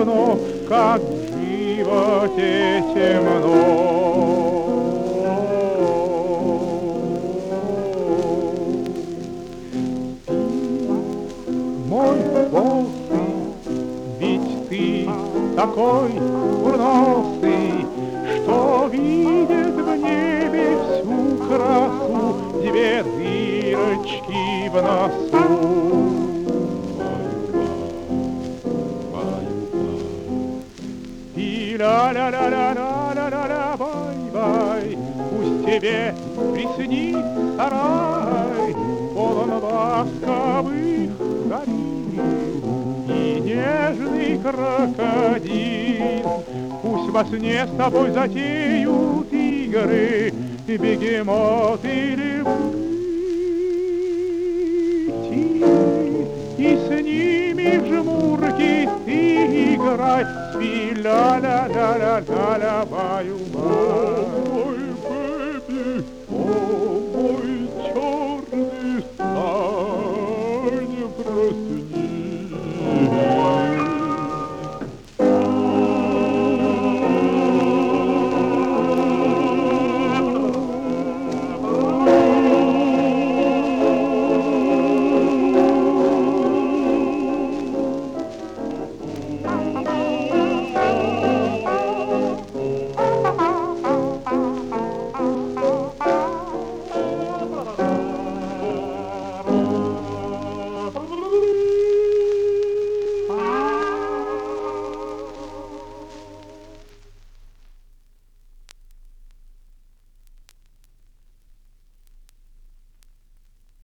давно, как в животе темно. Мой босый, ведь ты такой курносый, что видит в небе всю красу две дырочки в носу. И ля-ля-ля-ля-ля-ля-ля-ля, бай-бай, пусть тебе приснится рай, полон ласковых горилл и нежный крокодил. Пусть во сне с тобой затеют игры бегемоты львы, и с ними в жмурки ты играй, спи, ля-ля-ля-ля-ля-ля, баю-бай. Мой бэби, о, мой черный, встань, проснись.